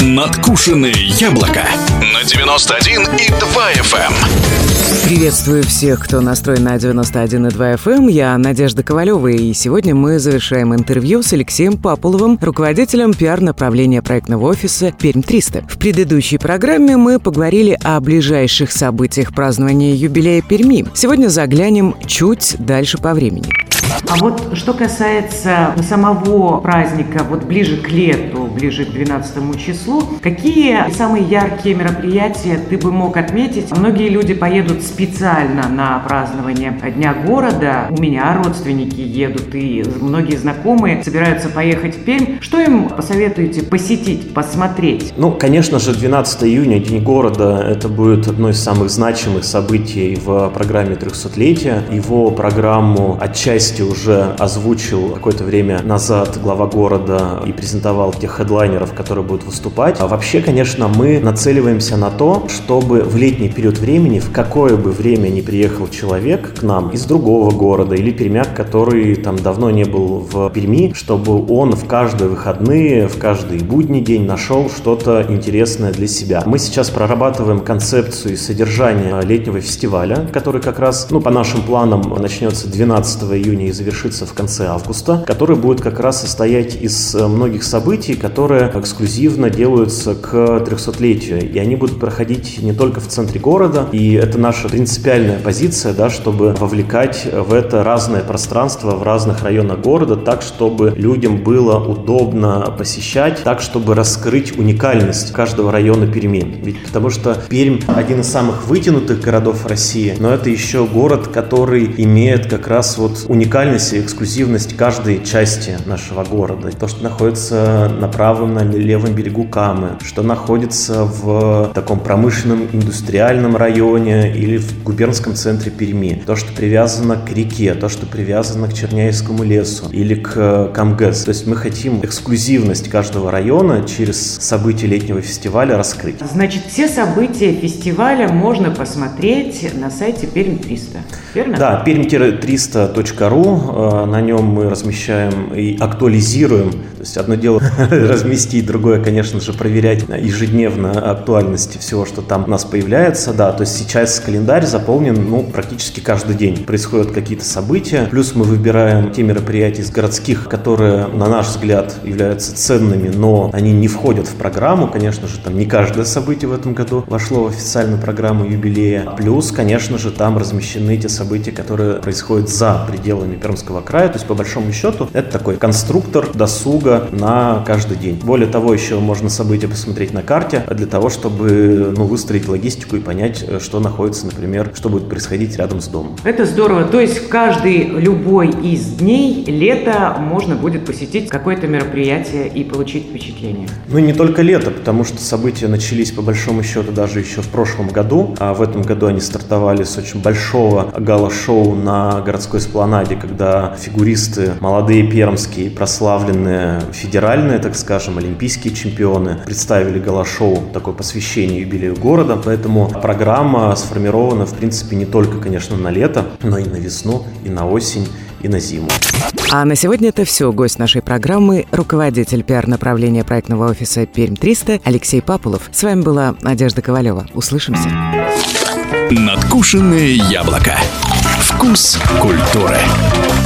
Надкушенное яблоко на 91,2 FM. Приветствую всех, кто настроен на 91,2 FM. Я Надежда Ковалева, и сегодня мы завершаем интервью с Алексеем Папуловым, руководителем пиар-направления проектного офиса «Пермь-300». В предыдущей программе мы поговорили о ближайших событиях празднования юбилея Перми. Сегодня заглянем чуть дальше по времени. А вот что касается самого праздника, вот ближе к лету, ближе к 12 числу, какие самые яркие мероприятия ты бы мог отметить? Многие люди поедут специально на празднование Дня города. У меня родственники едут, и многие знакомые собираются поехать в Пермь. Что им посоветуете посетить, посмотреть? Конечно же, 12 июня, День города, это будет одно из самых значимых событий в программе 300-летия. Его программу отчасти уже озвучил какое-то время назад глава города и презентовал тех хедлайнеров, которые будут выступать. А вообще, конечно, мы нацеливаемся на то, чтобы в летний период времени, в какое бы время ни приехал человек к нам из другого города или пермяк, который там давно не был в Перми, чтобы он в каждые выходные, в каждый будний день нашел что-то интересное для себя. Мы сейчас прорабатываем концепцию и содержание летнего фестиваля, который как раз, по нашим планам, начнется 12 июня и завершится в конце августа, который будет как раз состоять из многих событий, которые эксклюзивно делаются к 300-летию. И они будут проходить не только в центре города, и это наша принципиальная позиция, чтобы вовлекать в это разное пространство в разных районах города, так, чтобы людям было удобно посещать, так, чтобы раскрыть уникальность каждого района Перми. Ведь потому что Пермь один из самых вытянутых городов России, но это еще город, который имеет как раз уникальность и эксклюзивность каждой части нашего города. То, что находится на правом, на левом берегу Камы, что находится в таком промышленном индустриальном районе или в губернском центре Перми, то, что привязано к реке, то, что привязано к Черняевскому лесу или к КамГЭС. То есть мы хотим эксклюзивность каждого района через события летнего фестиваля раскрыть. Значит, все события фестиваля можно посмотреть на сайте Пермь-300, верно? Да, perm-300.ru. На нем мы размещаем и актуализируем. То есть одно дело разместить, другое, конечно же, проверять ежедневно актуальность всего, что там у нас появляется. Да, то есть сейчас календарь заполнен практически каждый день. Происходят какие-то события. Плюс мы выбираем те мероприятия из городских, которые, на наш взгляд, являются ценными, но они не входят в программу. Конечно же, там не каждое событие в этом году вошло в официальную программу юбилея. Плюс, конечно же, там размещены те события, которые происходят за пределами Пермского края. То есть, по большому счету, это такой конструктор досуга на каждый день. Более того, еще можно события посмотреть на карте для того, чтобы выстроить логистику и понять, что находится, например, что будет происходить рядом с домом. Это здорово. То есть в каждый любой из дней лета можно будет посетить какое-то мероприятие и получить впечатление. Не только лето, потому что события начались, по большому счету, даже еще в прошлом году. А в этом году они стартовали с очень большого гала-шоу на городской эспланаде, когда фигуристы, молодые пермские, прославленные федеральные, так скажем, олимпийские чемпионы представили гала-шоу, такое посвящение юбилею города. Поэтому программа сформирована, в принципе, не только, конечно, на лето, но и на весну, и на осень, и на зиму. А на сегодня это все. Гость нашей программы — руководитель пиар-направления проектного офиса «Пермь-300» Алексей Папулов. С вами была Надежда Ковалева. Услышимся. Надкушенное яблоко. Вкус культуры.